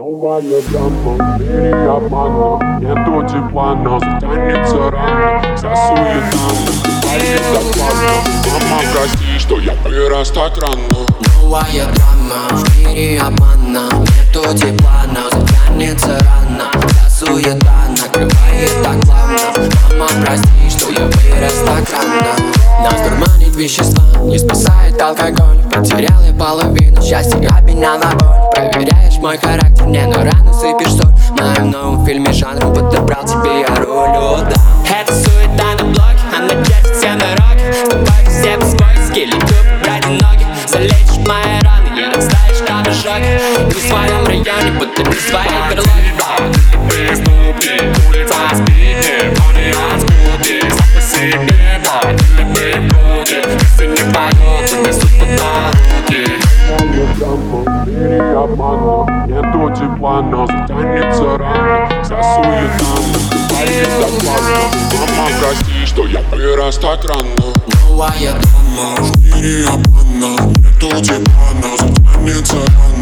Новая драма, в мире обмана. Нету тепла, но затянется рано. Вся суета наступает так плавно. Мама, прости, что я вырос так рано. Новая драма, в мире обмана. Нету тепла, но затянется рано. Вся суета накрывает так плавно. Мама, прости, что я вырос так рано. Нас дурманит вещества, не спасает алкоголь. Потерял я половину счастья, обменял на боль. Проверяешь мой характер, мне на рану сыпешь соль. В моем новом фильме жанру подобрал тебе я роль, да. Это суета на блоке, она держит все на роке. С тобой все по-свойски, летю ради ноги. Залечишь мои раны и отставишь камешок. Не в своем районе, будто не в своей берлоге. Преступник, улица спине, море от скуки. Сам по себе, да, или мы в круге. Если не поют, то несут под руки. Новая драма, в мире обмана. Нету тепла, но затянется рано. Вся суета наступает так плавно. Мама, прости, что я вырос так рано. Новая драма, В мире обмана. Нету тепла, но затянется рано.